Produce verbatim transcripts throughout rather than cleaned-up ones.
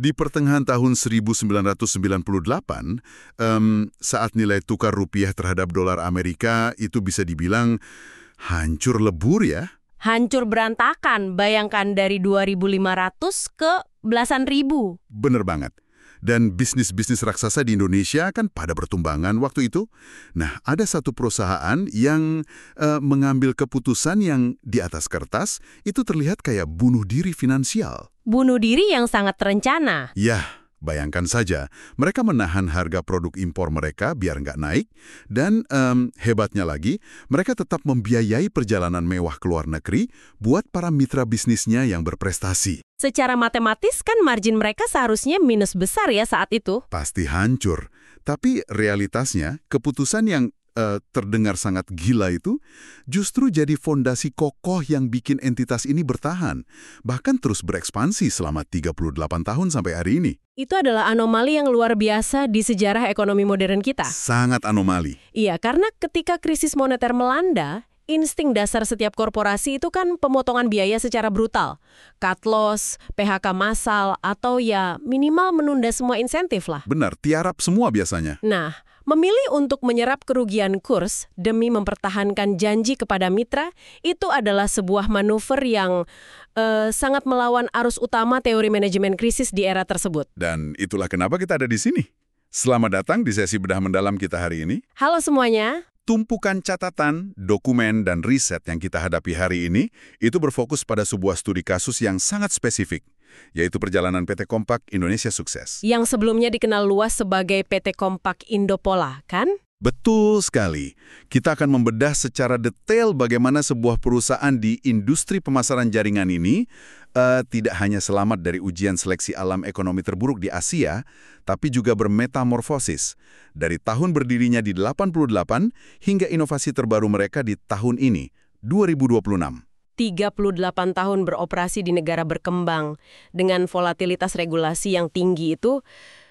Di pertengahan tahun seribu sembilan ratus sembilan puluh delapan, em, saat nilai tukar rupiah terhadap dolar Amerika itu bisa dibilang hancur lebur ya. Hancur berantakan, bayangkan dari dua ribu lima ratus ke belasan ribu. Bener banget. Dan bisnis-bisnis raksasa di Indonesia kan pada bertumbangan waktu itu. Nah, ada satu perusahaan yang eh, mengambil keputusan yang di atas kertas itu terlihat kayak bunuh diri finansial. Bunuh diri yang sangat terencana. Yah, bayangkan saja, mereka menahan harga produk impor mereka biar nggak naik, dan em, hebatnya lagi, mereka tetap membiayai perjalanan mewah ke luar negeri buat para mitra bisnisnya yang berprestasi. Secara matematis kan margin mereka seharusnya minus besar ya saat itu. Pasti hancur. Tapi realitasnya, keputusan yang eh, terdengar sangat gila itu justru jadi fondasi kokoh yang bikin entitas ini bertahan, bahkan terus berekspansi selama tiga puluh delapan tahun sampai hari ini. Itu adalah anomali yang luar biasa di sejarah ekonomi modern kita. Sangat anomali. Iya, karena ketika krisis moneter melanda, insting dasar setiap korporasi itu kan pemotongan biaya secara brutal. Cut loss, P H K massal, atau ya minimal menunda semua insentif lah. Benar, tiarap semua biasanya. Nah, memilih untuk menyerap kerugian kurs demi mempertahankan janji kepada mitra, itu adalah sebuah manuver yang eh, sangat melawan arus utama teori manajemen krisis di era tersebut. Dan itulah kenapa kita ada di sini. Selamat datang di sesi bedah mendalam kita hari ini. Halo semuanya. Tumpukan catatan, dokumen, dan riset yang kita hadapi hari ini itu berfokus pada sebuah studi kasus yang sangat spesifik, yaitu perjalanan P T Kompak Indonesia Sukses. Yang sebelumnya dikenal luas sebagai P T Kompak Indopola, kan? Betul sekali. Kita akan membedah secara detail bagaimana sebuah perusahaan di industri pemasaran jaringan ini uh, tidak hanya selamat dari ujian seleksi alam ekonomi terburuk di Asia, tapi juga bermetamorfosis dari tahun berdirinya di delapan puluh delapan hingga inovasi terbaru mereka di tahun ini, dua ribu dua puluh enam. tiga puluh delapan tahun beroperasi di negara berkembang dengan volatilitas regulasi yang tinggi itu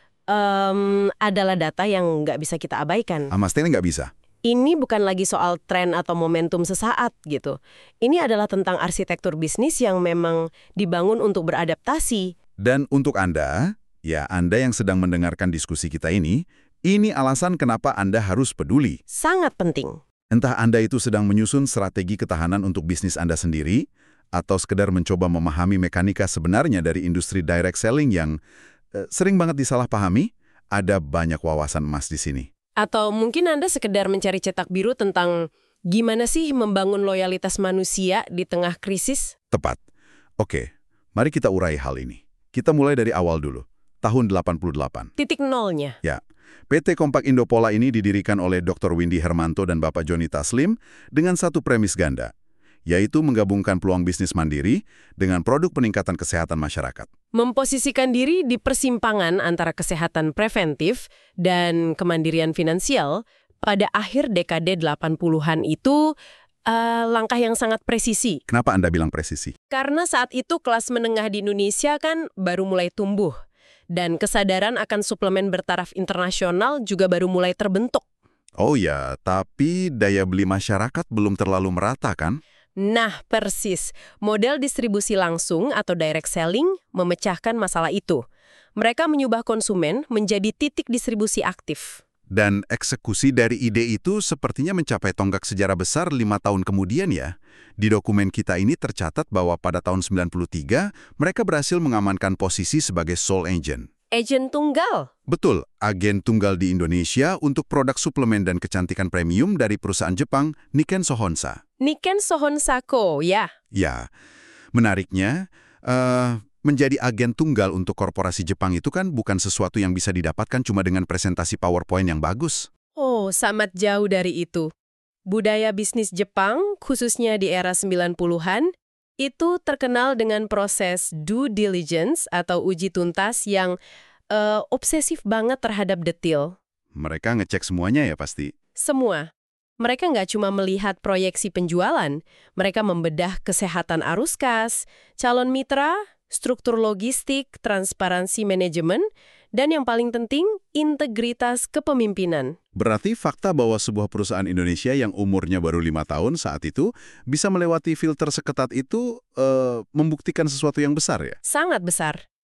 um, adalah data yang nggak bisa kita abaikan. Ah, Mas Tene nggak bisa? Ini bukan lagi soal tren atau momentum sesaat gitu. Ini adalah tentang arsitektur bisnis yang memang dibangun untuk beradaptasi. Dan untuk Anda, ya Anda yang sedang mendengarkan diskusi kita ini, ini alasan kenapa Anda harus peduli. Sangat penting. Entah Anda itu sedang menyusun strategi ketahanan untuk bisnis Anda sendiri, atau sekedar mencoba memahami mekanika sebenarnya dari industri direct selling yang eh, sering banget disalahpahami, ada banyak wawasan emas di sini. Atau mungkin Anda sekedar mencari cetak biru tentang gimana sih membangun loyalitas manusia di tengah krisis? Tepat. Oke, mari kita urai hal ini. Kita mulai dari awal dulu, tahun delapan puluh delapan. Titik nolnya. Ya, P T Kompak Indopola ini didirikan oleh doktor Windy Hermanto dan Bapak Joni Taslim dengan satu premis ganda, yaitu menggabungkan peluang bisnis mandiri dengan produk peningkatan kesehatan masyarakat. Memposisikan diri di persimpangan antara kesehatan preventif dan kemandirian finansial pada akhir dekade delapan puluhan itu uh, langkah yang sangat presisi. Kenapa Anda bilang presisi? Karena saat itu kelas menengah di Indonesia kan baru mulai tumbuh. Dan kesadaran akan suplemen bertaraf internasional juga baru mulai terbentuk. Oh ya, tapi daya beli masyarakat belum terlalu merata kan? Nah, persis. Model distribusi langsung atau direct selling memecahkan masalah itu. Mereka menyubah konsumen menjadi titik distribusi aktif. Dan eksekusi dari ide itu sepertinya mencapai tonggak sejarah besar lima tahun kemudian ya. Di dokumen kita ini tercatat bahwa pada tahun sembilan puluh tiga, mereka berhasil mengamankan posisi sebagai sole agent. Agen tunggal? Betul, agen tunggal di Indonesia untuk produk suplemen dan kecantikan premium dari perusahaan Jepang Nikken Sohonsa. Nikken Sohonsa Co, ya? Ya, menariknya, uh, menjadi agen tunggal untuk korporasi Jepang itu kan bukan sesuatu yang bisa didapatkan cuma dengan presentasi PowerPoint yang bagus. Oh, sangat jauh dari itu. Budaya bisnis Jepang, khususnya di era sembilan puluhan, itu terkenal dengan proses due diligence atau uji tuntas yang uh, obsesif banget terhadap detail. Mereka ngecek semuanya ya pasti. Semua. Mereka nggak cuma melihat proyeksi penjualan, mereka membedah kesehatan arus kas, calon mitra, struktur logistik, transparansi manajemen, dan yang paling penting, integritas kepemimpinan. Berarti fakta bahwa sebuah perusahaan Indonesia yang umurnya baru lima tahun saat itu bisa melewati filter seketat itu uh, membuktikan sesuatu yang besar ya? Sangat besar.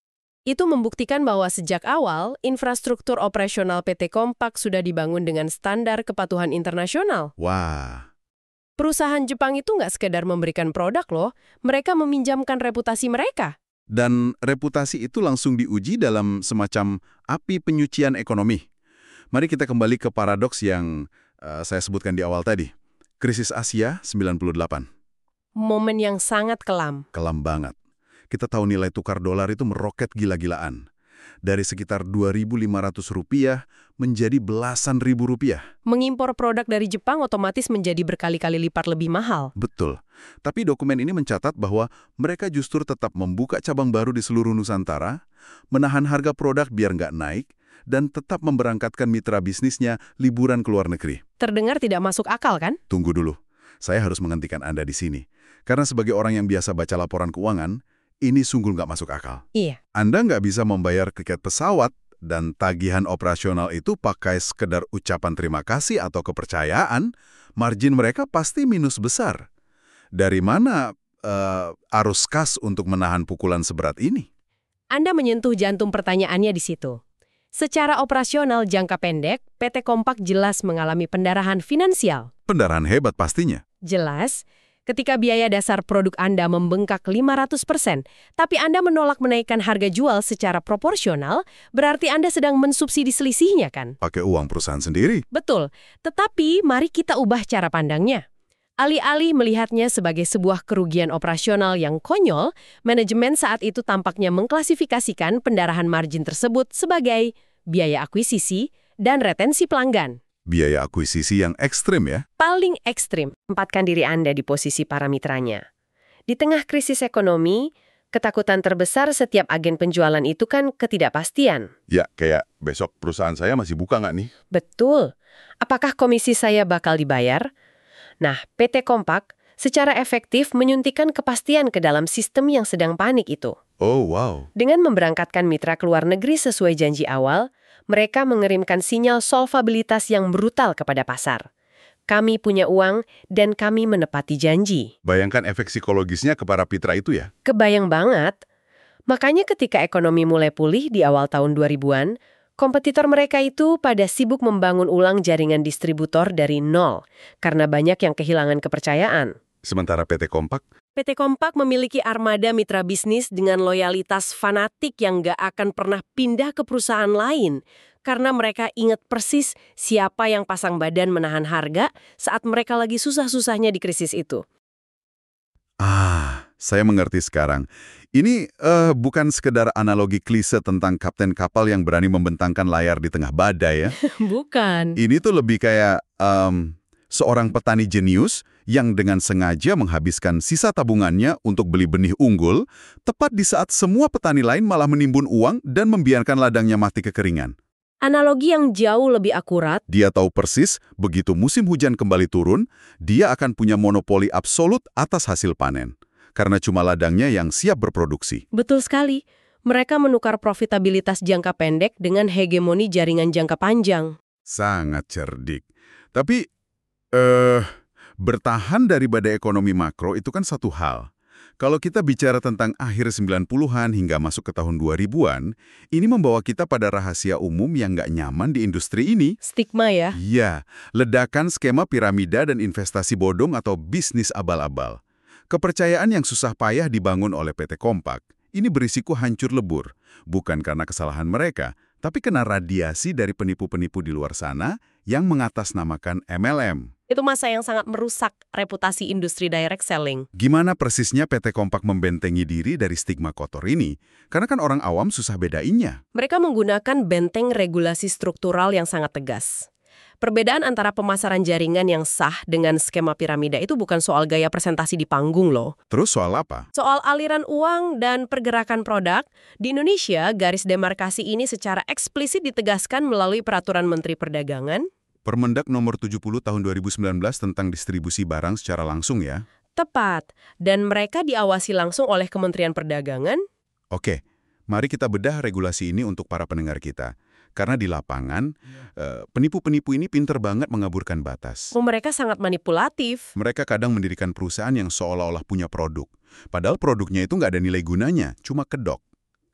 Itu membuktikan bahwa sejak awal, infrastruktur operasional P T Kompak sudah dibangun dengan standar kepatuhan internasional. Wah, Perusahaan Jepang itu nggak sekedar memberikan produk loh, mereka meminjamkan reputasi mereka. dan reputasi itu langsung diuji dalam semacam api penyucian ekonomi. Mari kita kembali ke paradoks yang eh, saya sebutkan di awal tadi. Krisis Asia sembilan puluh delapan. Momen yang sangat kelam. Kelam banget. Kita tahu nilai tukar dolar itu meroket gila-gilaan. Dari sekitar dua ribu lima ratus rupiah menjadi belasan ribu rupiah. Mengimpor produk dari Jepang otomatis menjadi berkali-kali lipat lebih mahal. Betul. Tapi dokumen ini mencatat bahwa mereka justru tetap membuka cabang baru di seluruh Nusantara, menahan harga produk biar nggak naik, dan tetap memberangkatkan mitra bisnisnya liburan ke luar negeri. Terdengar tidak masuk akal kan? Tunggu dulu. Saya harus menghentikan Anda di sini. Karena sebagai orang yang biasa baca laporan keuangan, ini sungguh nggak masuk akal. Iya. Anda nggak bisa membayar tiket pesawat dan tagihan operasional itu pakai sekedar ucapan terima kasih atau kepercayaan, margin mereka pasti minus besar. Dari mana uh, arus kas untuk menahan pukulan seberat ini? Anda menyentuh jantung pertanyaannya di situ. Secara operasional jangka pendek, P T Kompak jelas mengalami pendarahan finansial. Pendarahan hebat pastinya. Jelas, ketika biaya dasar produk Anda membengkak lima ratus persen, tapi Anda menolak menaikkan harga jual secara proporsional, berarti Anda sedang mensubsidi selisihnya kan? Pakai uang perusahaan sendiri. Betul, tetapi mari kita ubah cara pandangnya. Alih-alih melihatnya sebagai sebuah kerugian operasional yang konyol, manajemen saat itu tampaknya mengklasifikasikan pendarahan margin tersebut sebagai biaya akuisisi dan retensi pelanggan. Biaya akuisisi yang ekstrim ya. Paling ekstrim, tempatkan diri Anda di posisi para mitranya. Di tengah krisis ekonomi, ketakutan terbesar setiap agen penjualan itu kan ketidakpastian. Ya, kayak besok perusahaan saya masih buka nggak nih? Betul. Apakah komisi saya bakal dibayar? Nah, P T Kompak secara efektif menyuntikkan kepastian ke dalam sistem yang sedang panik itu. Oh, wow. Dengan memberangkatkan mitra ke luar negeri sesuai janji awal, mereka mengirimkan sinyal solvabilitas yang brutal kepada pasar. Kami punya uang dan kami menepati janji. Bayangkan efek psikologisnya ke para mitra itu ya. Kebayang banget. Makanya ketika ekonomi mulai pulih di awal tahun dua ribuan, kompetitor mereka itu pada sibuk membangun ulang jaringan distributor dari nol, karena banyak yang kehilangan kepercayaan. Sementara P T Kompak, P T Kompak memiliki armada mitra bisnis dengan loyalitas fanatik yang nggak akan pernah pindah ke perusahaan lain, karena mereka ingat persis siapa yang pasang badan menahan harga saat mereka lagi susah-susahnya di krisis itu. ah, saya mengerti sekarang. Ini eh, bukan sekedar analogi klise tentang kapten kapal yang berani membentangkan layar di tengah badai ya. Bukan. Ini tuh lebih kayak em, seorang petani jenius yang dengan sengaja menghabiskan sisa tabungannya untuk beli benih unggul, tepat di saat semua petani lain malah menimbun uang dan membiarkan ladangnya mati kekeringan. Analogi yang jauh lebih akurat. Dia tahu persis, begitu musim hujan kembali turun, dia akan punya monopoli absolut atas hasil panen. Karena cuma ladangnya yang siap berproduksi. Betul sekali. Mereka menukar profitabilitas jangka pendek dengan hegemoni jaringan jangka panjang. Sangat cerdik. Tapi, eh, bertahan dari badai ekonomi makro itu kan satu hal. Kalau kita bicara tentang akhir sembilan puluhan hingga masuk ke tahun dua ribuan, ini membawa kita pada rahasia umum yang nggak nyaman di industri ini. Stigma ya. Iya, ledakan skema piramida dan investasi bodong atau bisnis abal-abal. Kepercayaan yang susah payah dibangun oleh P T Kompak, ini berisiko hancur lebur. Bukan karena kesalahan mereka, tapi kena radiasi dari penipu-penipu di luar sana yang mengatasnamakan M L M. Itu masa yang sangat merusak reputasi industri direct selling. Gimana persisnya P T Kompak membentengi diri dari stigma kotor ini? Karena kan orang awam susah bedainnya. Mereka menggunakan benteng regulasi struktural yang sangat tegas. Perbedaan antara pemasaran jaringan yang sah dengan skema piramida itu bukan soal gaya presentasi di panggung loh. Terus soal apa? Soal aliran uang dan pergerakan produk, di Indonesia garis demarkasi ini secara eksplisit ditegaskan melalui Peraturan Menteri Perdagangan. Permendak nomor tujuh puluh tahun dua ribu sembilan belas tentang distribusi barang secara langsung ya? Tepat, dan mereka diawasi langsung oleh Kementerian Perdagangan. Oke, mari kita bedah regulasi ini untuk para pendengar kita. Karena di lapangan, eh, penipu-penipu ini pinter banget mengaburkan batas. Oh, mereka sangat manipulatif. Mereka kadang mendirikan perusahaan yang seolah-olah punya produk. Padahal produknya itu nggak ada nilai gunanya, cuma kedok.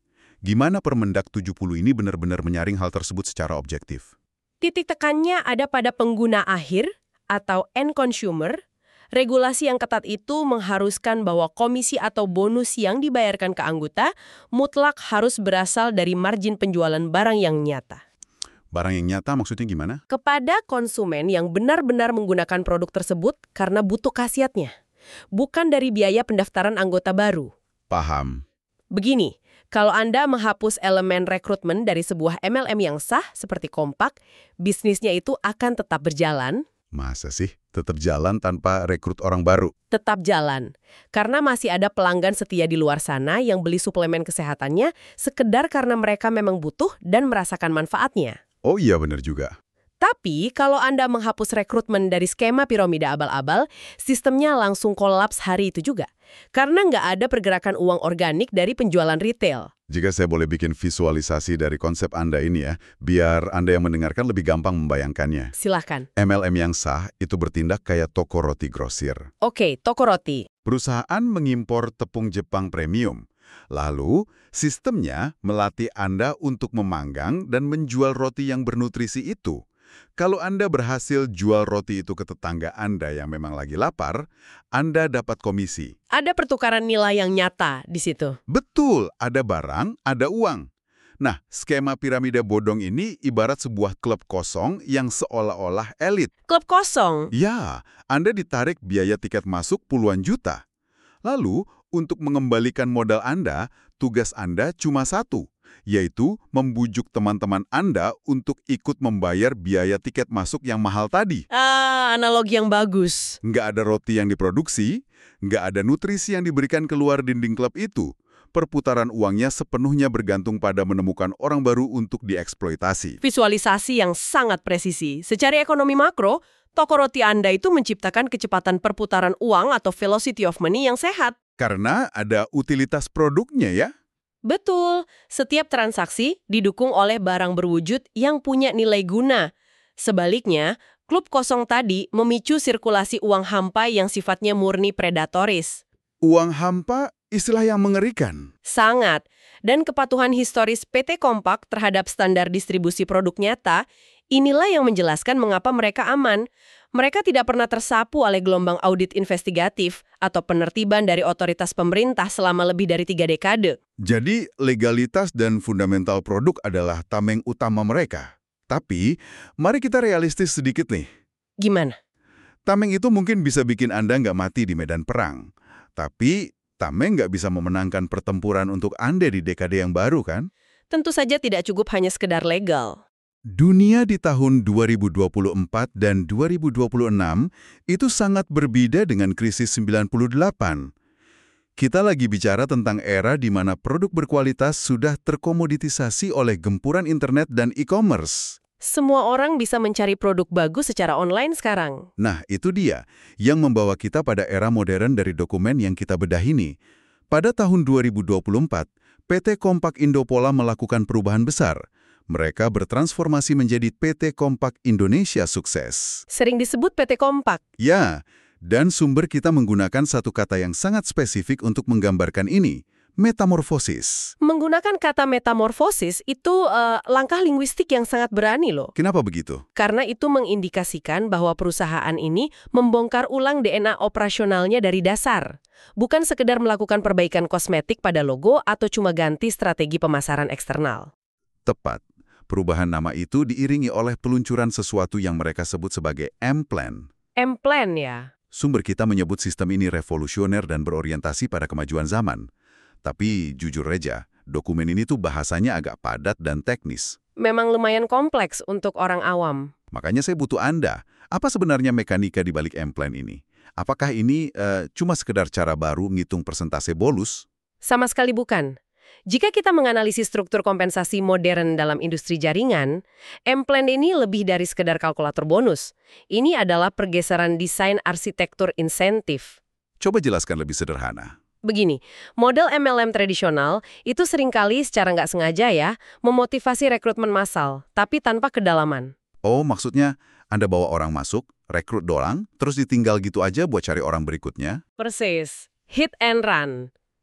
Gimana Permendak tujuh puluh ini benar-benar menyaring hal tersebut secara objektif? Titik tekannya ada pada pengguna akhir atau end consumer. Regulasi yang ketat itu mengharuskan bahwa komisi atau bonus yang dibayarkan ke anggota mutlak harus berasal dari margin penjualan barang yang nyata. Barang yang nyata maksudnya gimana? Kepada konsumen yang benar-benar menggunakan produk tersebut karena butuh khasiatnya, bukan dari biaya pendaftaran anggota baru. Paham. Begini, kalau Anda menghapus elemen rekrutmen dari sebuah M L M yang sah seperti Kompak, bisnisnya itu akan tetap berjalan. Masa sih tetap jalan tanpa rekrut orang baru? Tetap jalan. Karena masih ada pelanggan setia di luar sana yang beli suplemen kesehatannya sekedar karena mereka memang butuh dan merasakan manfaatnya. Oh iya benar juga. Tapi kalau Anda menghapus rekrutmen dari skema piramida abal-abal, sistemnya langsung kolaps hari itu juga. Karena nggak ada pergerakan uang organik dari penjualan retail. Jika saya boleh bikin visualisasi dari konsep Anda ini ya, biar Anda yang mendengarkan lebih gampang membayangkannya. Silahkan. M L M yang sah itu bertindak kayak toko roti grosir. Oke, toko roti. Perusahaan mengimpor tepung Jepang premium. Lalu, sistemnya melatih Anda untuk memanggang dan menjual roti yang bernutrisi itu. Kalau Anda berhasil jual roti itu ke tetangga Anda yang memang lagi lapar, Anda dapat komisi. Ada pertukaran nilai yang nyata di situ. Betul, ada barang, ada uang. Nah, skema piramida bodong ini ibarat sebuah klub kosong yang seolah-olah elit. Klub kosong. Ya, Anda ditarik biaya tiket masuk puluhan juta. Lalu, untuk mengembalikan modal Anda, tugas Anda cuma satu, yaitu membujuk teman-teman Anda untuk ikut membayar biaya tiket masuk yang mahal tadi. Ah, analogi yang bagus. Nggak ada roti yang diproduksi, nggak ada nutrisi yang diberikan keluar dinding klub itu. Perputaran uangnya sepenuhnya bergantung pada menemukan orang baru untuk dieksploitasi. Visualisasi yang sangat presisi. Secara ekonomi makro, toko roti Anda itu menciptakan kecepatan perputaran uang atau velocity of money yang sehat. Karena ada utilitas produknya ya. Betul, setiap transaksi didukung oleh barang berwujud yang punya nilai guna. Sebaliknya, klub kosong tadi memicu sirkulasi uang hampa yang sifatnya murni predatoris. Uang hampa, istilah yang mengerikan. Sangat. Dan kepatuhan historis P T Kompak terhadap standar distribusi produk nyata, inilah yang menjelaskan mengapa mereka aman. Mereka tidak pernah tersapu oleh gelombang audit investigatif atau penertiban dari otoritas pemerintah selama lebih dari tiga dekade. Jadi, legalitas dan fundamental produk adalah tameng utama mereka. Tapi, mari kita realistis sedikit nih. Gimana? Tameng itu mungkin bisa bikin Anda nggak mati di medan perang. Tapi, tameng nggak bisa memenangkan pertempuran untuk Anda di dekade yang baru, kan? Tentu saja tidak cukup hanya sekedar legal. Dunia di tahun dua ribu dua puluh empat dan dua ribu dua puluh enam itu sangat berbeda dengan krisis sembilan puluh delapan. Kita lagi bicara tentang era di mana produk berkualitas sudah terkomoditisasi oleh gempuran internet dan e-commerce. Semua orang bisa mencari produk bagus secara online sekarang. Nah, itu dia yang membawa kita pada era modern dari dokumen yang kita bedah ini. Pada tahun dua ribu dua puluh empat, P T Kompak Indopola melakukan perubahan besar. Mereka bertransformasi menjadi P T Kompak Indonesia Sukses. Sering disebut P T Kompak. Ya, dan sumber kita menggunakan satu kata yang sangat spesifik untuk menggambarkan ini, metamorfosis. Menggunakan kata metamorfosis itu uh, langkah linguistik yang sangat berani loh. Kenapa begitu? Karena itu mengindikasikan bahwa perusahaan ini membongkar ulang D N A operasionalnya dari dasar. Bukan sekedar melakukan perbaikan kosmetik pada logo atau cuma ganti strategi pemasaran eksternal. Tepat. Perubahan nama itu diiringi oleh peluncuran sesuatu yang mereka sebut sebagai M-Plan. M-Plan ya? Sumber kita menyebut sistem ini revolusioner dan berorientasi pada kemajuan zaman. Tapi jujur aja, dokumen ini tuh bahasanya agak padat dan teknis. Memang lumayan kompleks untuk orang awam. Makanya saya butuh Anda. Apa sebenarnya mekanika di balik M-Plan ini? Apakah ini uh, cuma sekedar cara baru ngitung persentase bonus? Sama sekali bukan. Jika kita menganalisis struktur kompensasi modern dalam industri jaringan, M-Plan ini lebih dari sekedar kalkulator bonus. Ini adalah pergeseran desain arsitektur insentif. Coba jelaskan lebih sederhana. Begini, model M L M tradisional itu seringkali secara nggak sengaja ya, memotivasi rekrutmen massal, tapi tanpa kedalaman. Oh, maksudnya Anda bawa orang masuk, rekrut doang, terus ditinggal gitu aja buat cari orang berikutnya? Persis. Hit and run.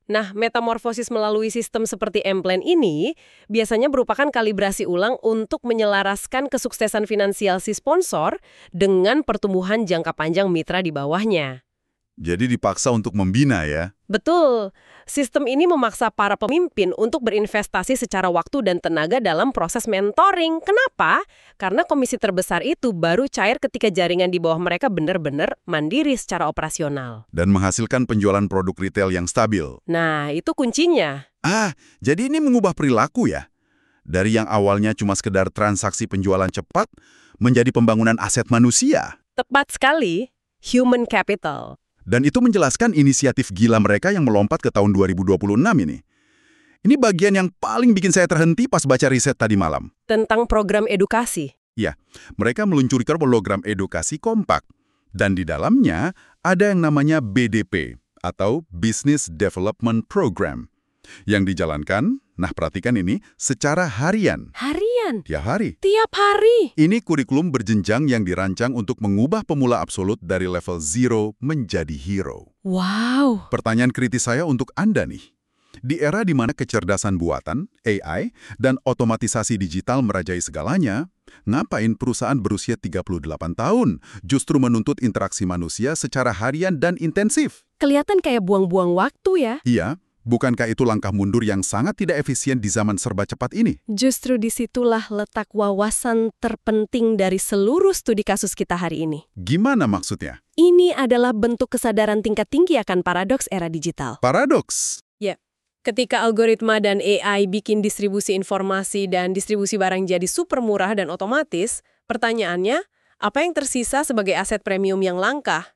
Nah, metamorfosis melalui sistem seperti M-Plan ini biasanya merupakan kalibrasi ulang untuk menyelaraskan kesuksesan finansial si sponsor dengan pertumbuhan jangka panjang mitra di bawahnya. Jadi dipaksa untuk membina ya. Betul. Sistem ini memaksa para pemimpin untuk berinvestasi secara waktu dan tenaga dalam proses mentoring. Kenapa? Karena komisi terbesar itu baru cair ketika jaringan di bawah mereka benar-benar mandiri secara operasional. Dan menghasilkan penjualan produk retail yang stabil. Nah, itu kuncinya. Ah, jadi ini mengubah perilaku ya? Dari yang awalnya cuma sekedar transaksi penjualan cepat, menjadi pembangunan aset manusia. Tepat sekali. Human capital. Dan itu menjelaskan inisiatif gila mereka yang melompat ke tahun dua ribu dua puluh enam ini. Ini bagian yang paling bikin saya terhenti pas baca riset tadi malam. Tentang program edukasi. Ya, mereka meluncurkan program edukasi kompak. Dan di dalamnya ada yang namanya B D P, atau Business Development Program. Yang dijalankan, nah perhatikan ini, secara harian. Harian? Tiap hari. Tiap hari? Ini kurikulum berjenjang yang dirancang untuk mengubah pemula absolut dari level zero menjadi hero. Wow. Pertanyaan kritis saya untuk Anda nih. Di era di mana kecerdasan buatan, A I, dan otomatisasi digital merajai segalanya, ngapain perusahaan berusia tiga puluh delapan tahun justru menuntut interaksi manusia secara harian dan intensif? Kelihatan kayak buang-buang waktu ya. Iya, bukankah itu langkah mundur yang sangat tidak efisien di zaman serba cepat ini? Justru disitulah letak wawasan terpenting dari seluruh studi kasus kita hari ini. Gimana maksudnya? Ini adalah bentuk kesadaran tingkat tinggi akan paradoks era digital. Paradoks? Ya, ketika algoritma dan A I bikin distribusi informasi dan distribusi barang jadi super murah dan otomatis, pertanyaannya, apa yang tersisa sebagai aset premium yang langka?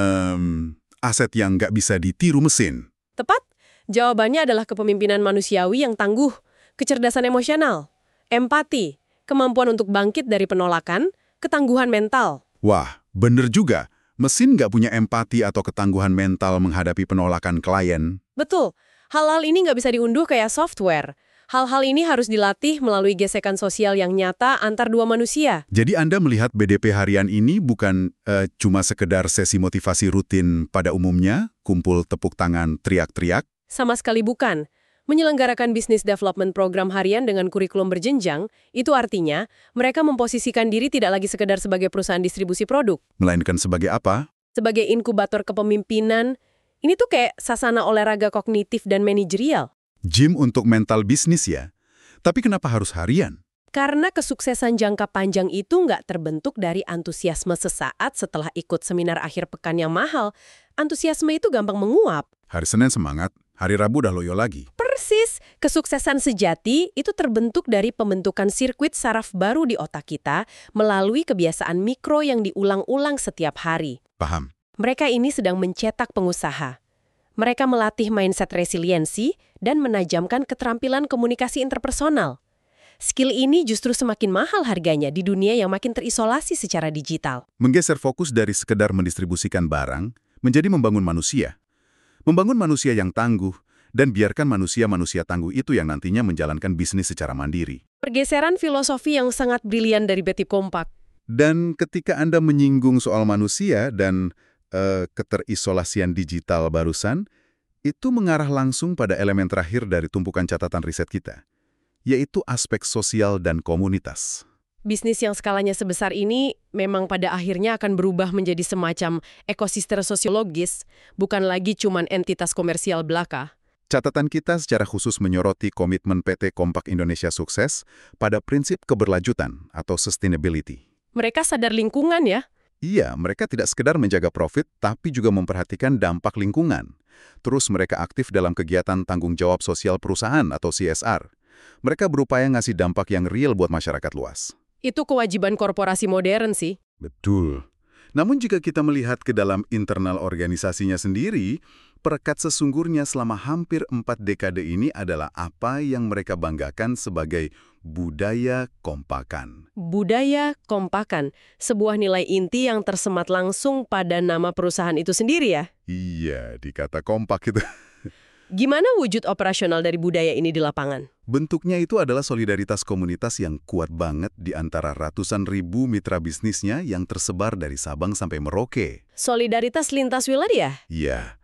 Um, aset yang nggak bisa ditiru mesin. Tepat? Jawabannya adalah kepemimpinan manusiawi yang tangguh, kecerdasan emosional, empati, kemampuan untuk bangkit dari penolakan, ketangguhan mental. Wah, bener juga. Mesin nggak punya empati atau ketangguhan mental menghadapi penolakan klien. Betul. Hal-hal ini nggak bisa diunduh kayak software. Hal-hal ini harus dilatih melalui gesekan sosial yang nyata antar dua manusia. Jadi Anda melihat B D P harian ini bukan uh, cuma sekedar sesi motivasi rutin pada umumnya, kumpul tepuk tangan, teriak-teriak? Sama sekali bukan. Menyelenggarakan Business Development Program harian dengan kurikulum berjenjang, itu artinya mereka memposisikan diri tidak lagi sekedar sebagai perusahaan distribusi produk. Melainkan sebagai apa? Sebagai inkubator kepemimpinan. Ini tuh kayak sasana olahraga kognitif dan manajerial. Gym untuk mental bisnis ya? Tapi kenapa harus harian? Karena kesuksesan jangka panjang itu nggak terbentuk dari antusiasme sesaat setelah ikut seminar akhir pekan yang mahal. Antusiasme itu gampang menguap. Hari Senin semangat, hari Rabu udah loyo lagi. Persis, kesuksesan sejati itu terbentuk dari pembentukan sirkuit saraf baru di otak kita melalui kebiasaan mikro yang diulang-ulang setiap hari. Paham. Mereka ini sedang mencetak pengusaha. Mereka melatih mindset resiliensi dan menajamkan keterampilan komunikasi interpersonal. Skill ini justru semakin mahal harganya di dunia yang makin terisolasi secara digital. Menggeser fokus dari sekedar mendistribusikan barang menjadi membangun manusia. Membangun manusia yang tangguh, dan biarkan manusia-manusia tangguh itu yang nantinya menjalankan bisnis secara mandiri. Pergeseran filosofi yang sangat brilian dari B T Kompak. Dan ketika Anda menyinggung soal manusia dan uh, keterisolasian digital barusan, itu mengarah langsung pada elemen terakhir dari tumpukan catatan riset kita, yaitu aspek sosial dan komunitas. Bisnis yang skalanya sebesar ini memang pada akhirnya akan berubah menjadi semacam ekosistem sosiologis, bukan lagi cuman entitas komersial belaka. Catatan kita secara khusus menyoroti komitmen P T Kompak Indonesia Sukses pada prinsip keberlanjutan atau sustainability. Mereka sadar lingkungan ya? Iya, mereka tidak sekedar menjaga profit, tapi juga memperhatikan dampak lingkungan. Terus mereka aktif dalam kegiatan tanggung jawab sosial perusahaan atau C S R. Mereka berupaya ngasih dampak yang real buat masyarakat luas. Itu kewajiban korporasi modern sih. Betul. Namun jika kita melihat ke dalam internal organisasinya sendiri, perekat sesungguhnya selama hampir empat dekade ini adalah apa yang mereka banggakan sebagai budaya kompakan. Budaya kompakan, sebuah nilai inti yang tersemat langsung pada nama perusahaan itu sendiri ya? Iya, dikata kompak itu. Gimana wujud operasional dari budaya ini di lapangan? Bentuknya itu adalah solidaritas komunitas yang kuat banget di antara ratusan ribu mitra bisnisnya yang tersebar dari Sabang sampai Merauke. Solidaritas lintas wilayah? Iya.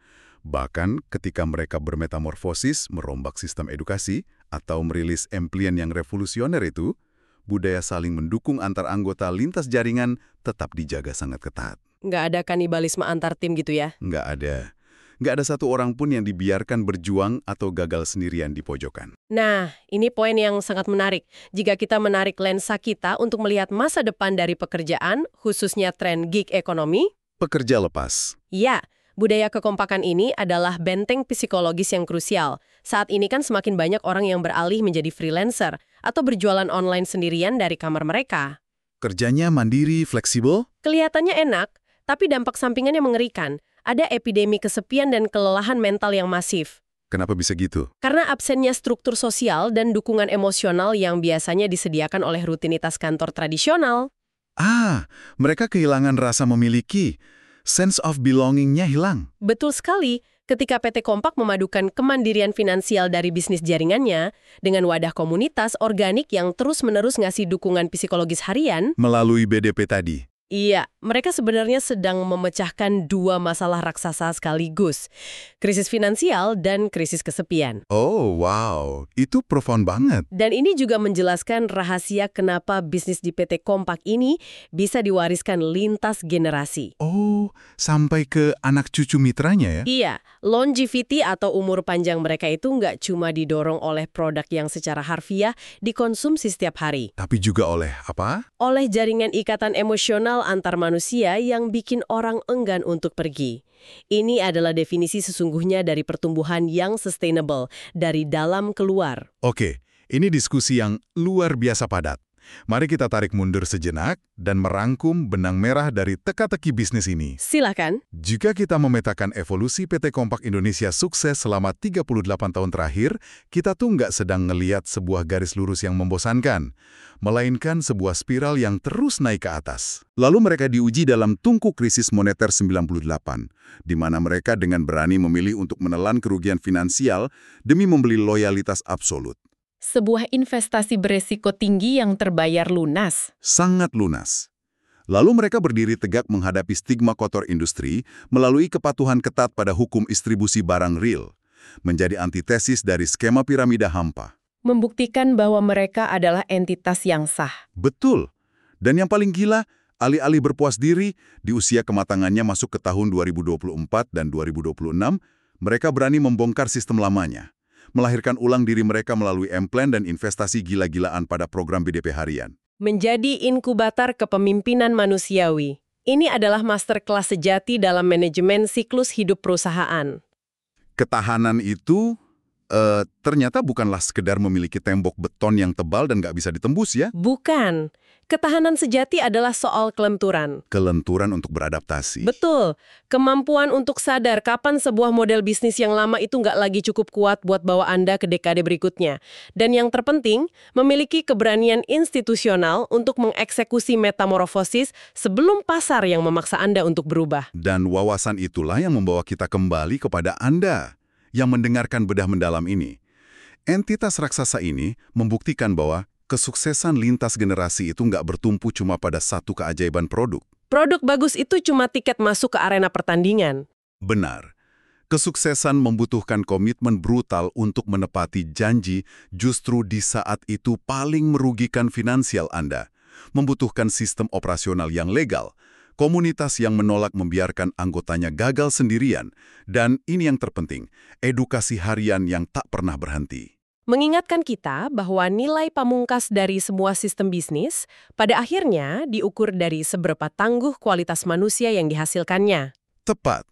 Bahkan ketika mereka bermetamorfosis, merombak sistem edukasi, atau merilis Emplian yang revolusioner itu, budaya saling mendukung antar anggota lintas jaringan tetap dijaga sangat ketat. Nggak ada kanibalisme antar tim gitu ya? Nggak ada. Nggak ada satu orang pun yang dibiarkan berjuang atau gagal sendirian di pojokan. Nah, ini poin yang sangat menarik. Jika kita menarik lensa kita untuk melihat masa depan dari pekerjaan, khususnya tren gig ekonomi, Pekerja lepas. ya, budaya kekompakan ini adalah benteng psikologis yang krusial. Saat ini kan semakin banyak orang yang beralih menjadi freelancer atau berjualan online sendirian dari kamar mereka. Kerjanya mandiri, fleksibel. Kelihatannya enak, tapi dampak sampingannya mengerikan. Ada epidemi kesepian dan kelelahan mental yang masif. Kenapa bisa gitu? Karena absennya struktur sosial dan dukungan emosional yang biasanya disediakan oleh rutinitas kantor tradisional. Ah, mereka kehilangan rasa memiliki. Sense of belonging-nya hilang. Betul sekali, ketika P T Kompak memadukan kemandirian finansial dari bisnis jaringannya dengan wadah komunitas organik yang terus-menerus ngasih dukungan psikologis harian. Melalui B D P tadi. Iya, mereka sebenarnya sedang memecahkan dua masalah raksasa sekaligus. Krisis finansial dan krisis kesepian. Oh, wow. Itu profound banget. Dan ini juga menjelaskan rahasia kenapa bisnis di P T Kompak ini bisa diwariskan lintas generasi. Oh, sampai ke anak cucu mitranya ya? Iya, longevity atau umur panjang mereka itu nggak cuma didorong oleh produk yang secara harfiah dikonsumsi setiap hari. Tapi juga oleh apa? Oleh jaringan ikatan emosional antar manusia yang bikin orang enggan untuk pergi. Ini adalah definisi sesungguhnya dari pertumbuhan yang sustainable, dari dalam keluar. Oke, ini diskusi yang luar biasa padat. Mari kita tarik mundur sejenak dan merangkum benang merah dari teka-teki bisnis ini. Silakan. Jika kita memetakan evolusi P T Kompak Indonesia sukses selama tiga puluh delapan tahun terakhir, kita tuh nggak sedang ngeliat sebuah garis lurus yang membosankan, melainkan sebuah spiral yang terus naik ke atas. Lalu mereka diuji dalam tungku krisis moneter sembilan puluh delapan, di mana mereka dengan berani memilih untuk menelan kerugian finansial demi membeli loyalitas absolut. Sebuah investasi beresiko tinggi yang terbayar lunas. Sangat lunas. Lalu mereka berdiri tegak menghadapi stigma kotor industri melalui kepatuhan ketat pada hukum distribusi barang real, menjadi antitesis dari skema piramida hampa. Membuktikan bahwa mereka adalah entitas yang sah. Betul. Dan yang paling gila, alih-alih berpuas diri, di usia kematangannya masuk ke tahun dua ribu dua puluh empat dan dua ribu dua puluh enam, mereka berani membongkar sistem lamanya, melahirkan ulang diri mereka melalui Emplian dan investasi gila-gilaan pada program B D P harian. Menjadi inkubator kepemimpinan manusiawi. Ini adalah masterclass sejati dalam manajemen siklus hidup perusahaan. Ketahanan itu eh, ternyata bukanlah sekedar memiliki tembok beton yang tebal dan nggak bisa ditembus ya. Bukan. Ketahanan sejati adalah soal kelenturan. Kelenturan untuk beradaptasi. Betul. Kemampuan untuk sadar kapan sebuah model bisnis yang lama itu nggak lagi cukup kuat buat bawa Anda ke dekade berikutnya. Dan yang terpenting, memiliki keberanian institusional untuk mengeksekusi metamorfosis sebelum pasar yang memaksa Anda untuk berubah. Dan wawasan itulah yang membawa kita kembali kepada Anda yang mendengarkan bedah mendalam ini. Entitas raksasa ini membuktikan bahwa kesuksesan lintas generasi itu nggak bertumpu cuma pada satu keajaiban produk. Produk bagus itu cuma tiket masuk ke arena pertandingan. Benar. Kesuksesan membutuhkan komitmen brutal untuk menepati janji justru di saat itu paling merugikan finansial Anda. Membutuhkan sistem operasional yang legal, komunitas yang menolak membiarkan anggotanya gagal sendirian, dan ini yang terpenting, edukasi harian yang tak pernah berhenti. Mengingatkan kita bahwa nilai pamungkas dari semua sistem bisnis pada akhirnya diukur dari seberapa tangguh kualitas manusia yang dihasilkannya. Tepat.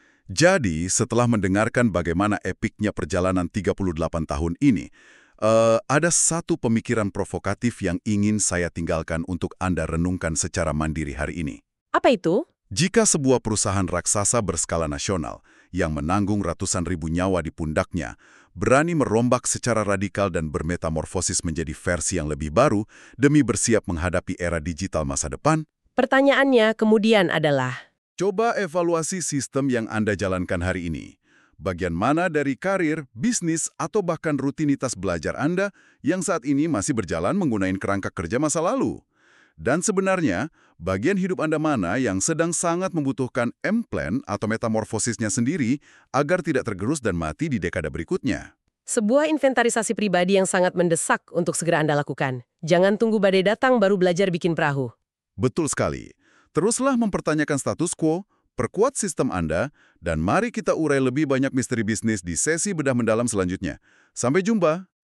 Jadi, setelah mendengarkan bagaimana epiknya perjalanan tiga puluh delapan tahun ini, uh, ada satu pemikiran provokatif yang ingin saya tinggalkan untuk Anda renungkan secara mandiri hari ini. Apa itu? Jika sebuah perusahaan raksasa berskala nasional yang menanggung ratusan ribu nyawa di pundaknya, berani merombak secara radikal dan bermetamorfosis menjadi versi yang lebih baru demi bersiap menghadapi era digital masa depan, pertanyaannya kemudian adalah, coba evaluasi sistem yang Anda jalankan hari ini. Bagian mana dari karir, bisnis, atau bahkan rutinitas belajar Anda yang saat ini masih berjalan menggunakan kerangka kerja masa lalu? Dan sebenarnya, bagian hidup Anda mana yang sedang sangat membutuhkan M-plan atau metamorfosisnya sendiri agar tidak tergerus dan mati di dekade berikutnya? Sebuah inventarisasi pribadi yang sangat mendesak untuk segera Anda lakukan. Jangan tunggu badai datang baru belajar bikin perahu. Betul sekali. Teruslah mempertanyakan status quo, perkuat sistem Anda, dan mari kita urai lebih banyak misteri bisnis di sesi bedah mendalam selanjutnya. Sampai jumpa!